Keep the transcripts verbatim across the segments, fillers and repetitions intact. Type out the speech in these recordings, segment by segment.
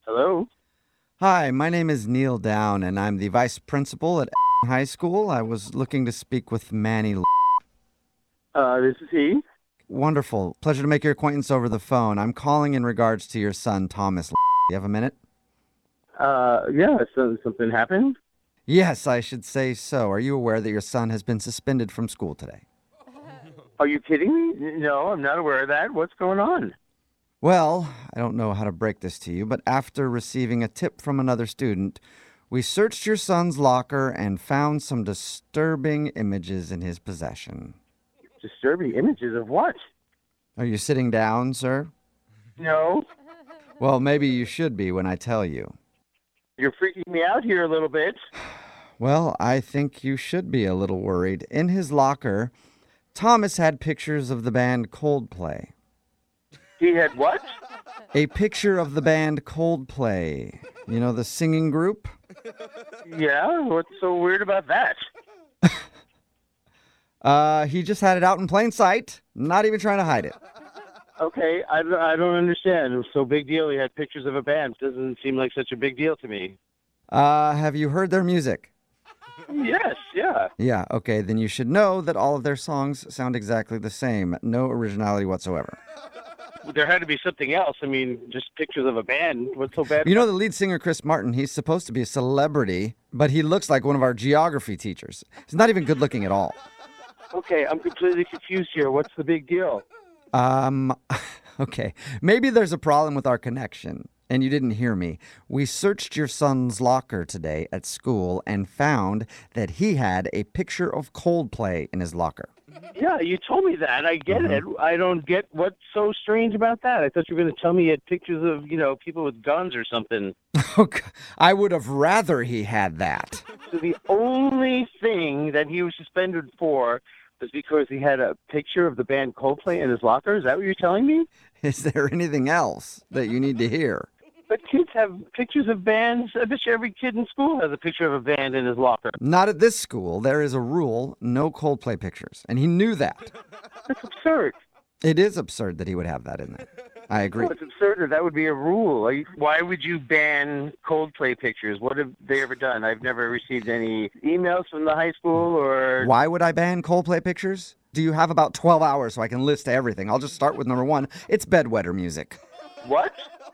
Hello? Hi, my name is Neil Down, and I'm the vice principal at High School. I was looking to speak with Manny. L- Uh, this is he. Wonderful. Pleasure to make your acquaintance over the phone. I'm calling in regards to your son, Thomas. L- You have a minute? Uh, yeah, so something happened? Yes, I should say so. Are you aware that your son has been suspended from school today? Are you kidding me? No, I'm not aware of that. What's going on? Well, I don't know how to break this to you, but after receiving a tip from another student, we searched your son's locker and found some disturbing images in his possession. Disturbing images of what? Are you sitting down, sir? No, Well, maybe you should be when I tell you. you're freaking me out here a little bit. Well, I think you should be a little worried. In his locker, Thomas had pictures of the band Coldplay. He had what? A picture of the band Coldplay. You know, the singing group? Yeah, what's so weird about that? Uh, he just had it out in plain sight, not even trying to hide it. Okay, I, don't- I don't understand. It was so big deal. He had pictures of a band. Doesn't seem like such a big deal to me. Uh, have you heard their music? Yes, yeah. Yeah, okay, then you should know that all of their songs sound exactly the same. No originality whatsoever. There had to be something else. I mean, just pictures of a band. What's so bad? You know the lead singer, Chris Martin, he's supposed to be a celebrity, but he looks like one of our geography teachers. He's not even good looking at all. Okay, I'm completely confused here. What's the big deal? Um, okay. Maybe there's a problem with our connection, and you didn't hear me. We searched your son's locker today at school and found that he had a picture of Coldplay in his locker. Yeah, you told me that. I get it. I don't get what's so strange about that. I thought you were going to tell me you had pictures of, you know, people with guns or something. Okay. I would have rather he had that. So the only thing that he was suspended for was because he had a picture of the band Coldplay in his locker? Is that what you're telling me? Is there anything else that you need to hear? But kids have pictures of bands. I bet you every kid in school has a picture of a band in his locker. Not at this school. There is a rule, no Coldplay pictures. And he knew that. That's absurd. It is absurd that he would have that in there. I agree. No, it's absurd that that would be a rule. Like, why would you ban Coldplay pictures? What have they ever done? I've never received any emails from the high school or... Why would I ban Coldplay pictures? Do you have about twelve hours so I can list everything? I'll just start with number one. It's bedwetter music. What?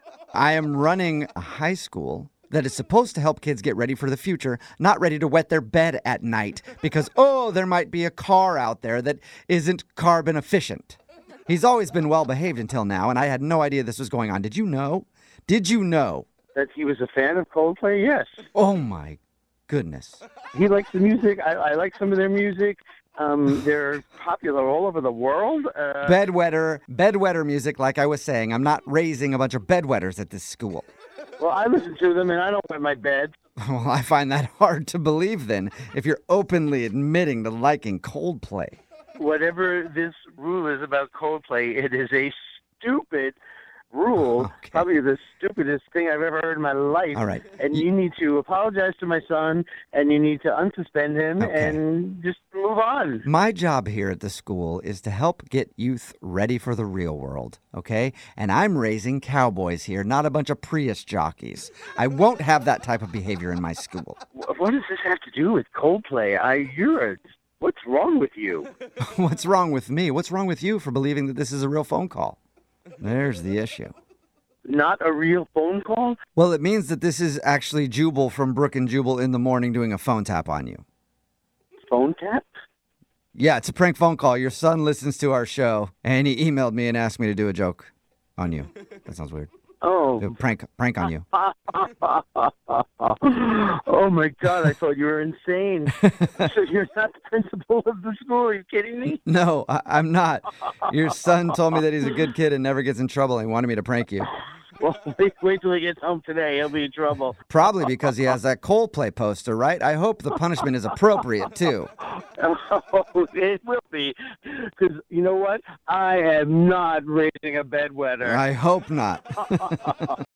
I am running a high school that is supposed to help kids get ready for the future, not ready to wet their bed at night because, oh, there might be a car out there that isn't carbon efficient. He's always been well behaved until now, and I had no idea this was going on. Did you know? Did you know? That he was a fan of Coldplay? Yes. Oh, my goodness. He likes the music. I, I like some of their music. Um, they're popular all over the world. Uh, Bedwetter, bedwetter music, like I was saying. I'm not raising a bunch of bedwetters at this school. well, I listen to them, and I don't wet my bed. Well, I find that hard to believe then, if you're openly admitting to liking Coldplay. Whatever this rule is about Coldplay, it is a stupid rule. Okay. Probably the stupidest thing I've ever heard in my life. All right. And you need to apologize to my son, and you need to unsuspend him, Okay. and just move on. My job here at the school is to help get youth ready for the real world, okay? And I'm raising cowboys here, not a bunch of Prius jockeys. I won't have that type of behavior in my school. Wh- What does this have to do with Coldplay? I, you're a, what's wrong with you? What's wrong with me? What's wrong with you for believing that this is a real phone call? There's the issue. Not a real phone call? Well, it means that this is actually Jubal from Brook and Jubal in the morning doing a phone tap on you. Phone tap? Yeah, it's a prank phone call. Your son listens to our show, and he emailed me and asked me to do a joke on you. That sounds weird. Oh. A prank, prank on you. Oh my God! I thought you were insane. So you're not the principal of the school? Are you kidding me? No, I, I'm not. Your son told me that he's a good kid and never gets in trouble. And he wanted me to prank you. Well, wait, wait till he gets home today. He'll be in trouble. Probably because he has that Coldplay poster, right? I hope the punishment is appropriate, too. Oh, it will be. Because you know what? I am not raising a bedwetter. I hope not.